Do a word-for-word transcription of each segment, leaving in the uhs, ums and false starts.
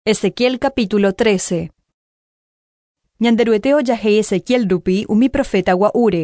Ezequiel capítulo trece. Ñanderuete ojahei Ezequiel rupi umi profeta gua'úre.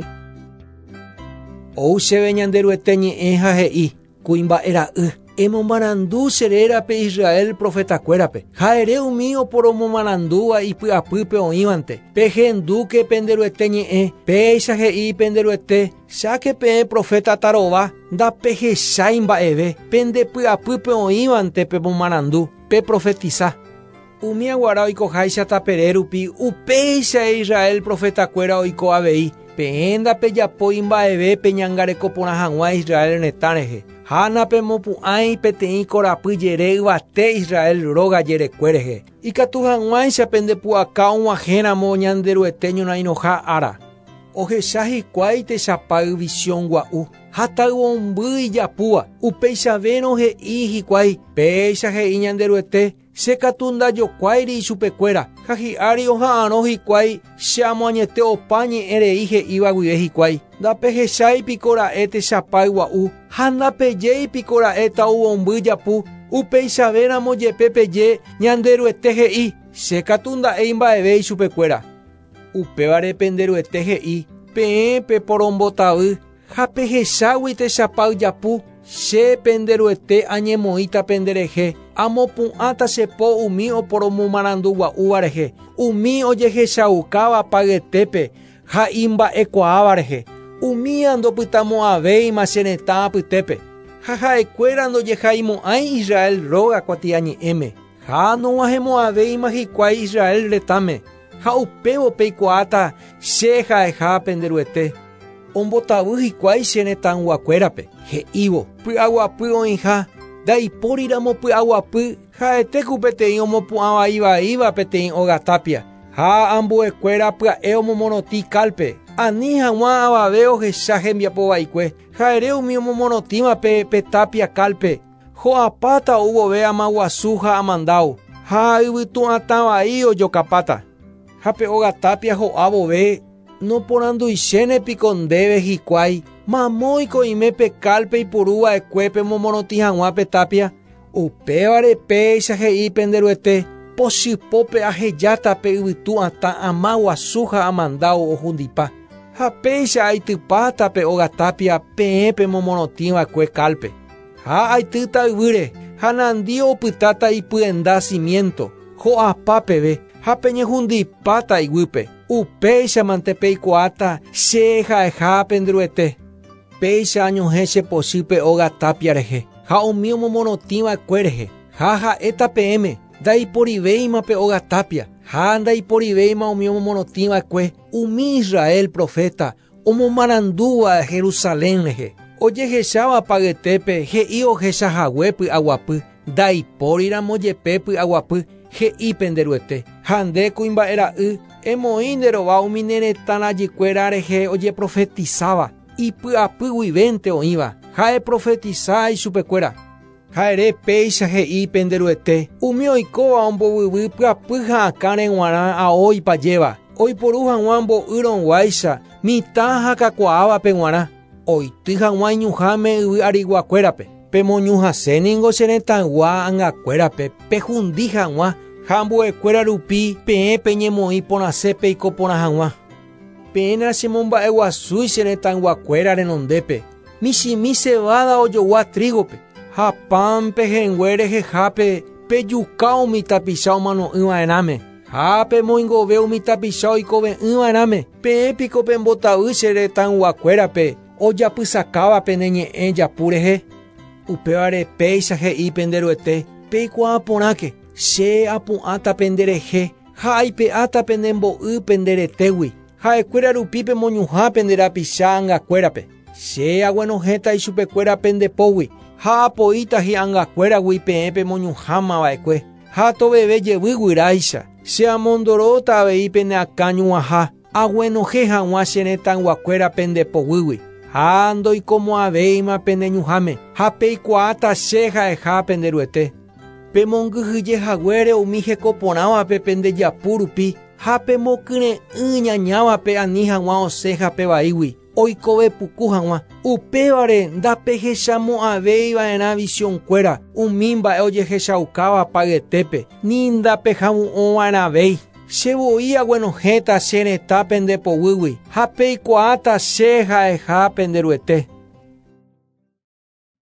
Ouchéve ñanderuete ñe'ẽ ha he'i kuimba'era'y emomarandu cherérape Israel profetakuérape. Ha'ere umi oporomomarandúva ipy'apýpe oĩvante. Pehendúke penderuete ñe'ẽ, péicha he'i penderuete, cháke peẽ profeta tarova, ndapehechái mba'eve, pendepy'apýpe oĩvante pemomarandu, peprofetiza. Umi aguara oikoháicha tapere rupi upéicha Israel profetakuéra oiko avei. Peẽ ndapejapo imba'eve peñangareko porã hag̃ua Israel retã rehe. Ha napemopu'ãi peteĩ korapy jere yvate Israel róga jerekué rehe. Ikatu hag̃uáicha pendepu'aka og̃uahẽramo ñanderuete ñorairõha ára. Ohecha hikuái techapáy visión gua'u. Ha taymomby ijapúva. Upéichavérõ he'i hikuái. Péicha he'i ñanderuete. Chekatu ndajokuáiri ichupekuéra. Ha hi'ári oha'ãrõ hikuái che amoañete opa ñe'ẽrei he'íva guive hikuái. Ndapehecháipiko ra'e techapáy gua'u. Ha ndapejéipiko ra'e taymomby japu. Upéichavéramo jepe peje ñanderuete he'i. Chekatu nda'éi mba'eve ichupekuéra. Upévare penderuete he'i. Peẽ peporombotavy. Ha pehechágui techapáy japu. Che penderuete añemoĩta penderehe. Amopu'ãta chepo umi oporomomarandu gua'úva rehe. Umi ojehechaukáva pagetépe ha imba'ekuaáva rehe. Umi andopytamo'avéima che retã apytépe. Ha ha'ekuéra ndojeha'imo'ãi Israel róga kuatiañe'ẽme. Ha nog̃uahẽmo'avéima hikuái Israel retãme. Ha upévo peikuaáta che ha'eha penderuete. Ombotavy hikuái che retãguakuérape. He'ívo. Py'aguapy oĩha. Ndaipóriramo py'aguapy. Ha'etéku peteĩ omopu'ãvaívaíva peteĩ ogatapia. Ha ambuekuéra pya'e omomorotĩ kálpe. Ani hag̃ua avave ohecha hembiapovaikue. Ha'ere umi omomorotĩva pe petapia kálpe. Ho'apáta uvove amaguasu ha amandao. Ha yvytu'atãvai ojokapáta. Ha pe ogatapia ho'avove noporandúichenepiko ndéve hikuái. Mamóiko oime pe kálpe ipurúva'ekue pemomorotĩ hag̃ua petapia. Upévare péicha he'i penderuete. Pochypópe ahejáta pe yvytu'atã amaguasu ha amandao ohundipa. Ha péicha aitypáta pe ogatapia peẽ pemomorotĩva'ekue kálpe. Ha aitýta yvýre. Ha nandi opytáta ipyenda cimiento. Ho'apa peve. Ha peñehundipáta iguýpe. Upéicha mante peikuaáta che ha'eha penderuete. Péicha añohẽ chepochy ogatapia rehe. Ha umi omomorotĩva'ekue rehe. Ha ha'éta peẽme. Ndaiporivéima pe ogatapia. Ha ndaiporivéima umi omomorotĩva'ekue. Umi Israel profeta omomarandúva Jerusalén rehe. Ojehecháva pagetépe he'i ohechahague py'aguapy. Ndaipóriramo jepe py'aguapy. He'i penderuete. Ha nde kuimba'era'y emoĩ nderova umi neretãrajykuéra rehe ojeprofetizáva. Ipy'apy guivénte oĩva. Ha'e profetiza ichupekuéra. Ha'ere péicha he'i penderuete. Umi oikóva ombovyvy py'apy ha'akãre g̃uarã ao ipajéva. Oiporu hag̃ua mbo'yrõguáicha mitã ha kakuaáva pe g̃uarã. Oity hag̃ua iñuhãme yvy ariguakuérape. Pemoñuhãséningo che retãgua angakuérape. Pehundi hag̃ua. Ha ambuekuéra rupi peẽ peñemoĩ porãse peiko porã hag̃ua. Peẽra chemomba'eguasúi che retãguakuéra renondépe. Michĩmi cevada ojogua trígope. Ha pan pehẽngue rehehápe pejuka umi tapicha omano'ỹva'erãme. Ha pemoingove umi tapicha oikove'ỹva'erãme. Peẽpiko pembotavy che retãguakuérape ojapysakáva pene ñe'ẽ japu rehe. Upévare péicha he'i penderuete. Peikuaa porãke. Che apu'ãta penderehe. Ha aipe'áta pendembo'y penderetégui. Ha'ekuéra rupi pemoñuhã penderapicha angakuérape. Che aguenohéta ichupekuéra pendepógui. Ha apoíta hi'angakuéragui peẽ pemoñuhámava'ekue. Ha toveve jevy guyráicha. Che amondoróta avei pene akã ñuaha. Aguenohẽ hag̃ua che retãguakuéra pendepoguýgui. Ha ndoikomo'avéima pendeñuháme. Ha peikuaáta che ha'eha penderuete. Pemongyhyjehaguére umi hekoporãvape pendejapu rupi. Ha pemokyre'ỹ ñañávape ani hag̃ua osẽ ha pe vaígui. oikove puku hag̃ua. Upévare ndapehechamo'ãvéiva'erã visiónkuéra umi mba'e ojehechaukáva pagetépe, ni ndapehamu'õva'erãvéi. Chevoi ag̃uenohéta che retãpe nde povýgui, ha peikuaáta che ha'eha penderuete.